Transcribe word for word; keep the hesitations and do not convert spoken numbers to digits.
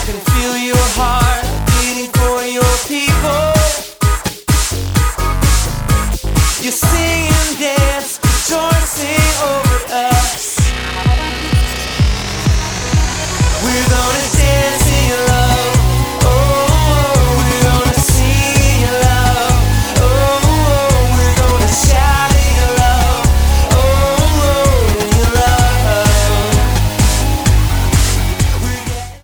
can feel your heart beating for your people. You sing and dance, rejoicing over us. We're the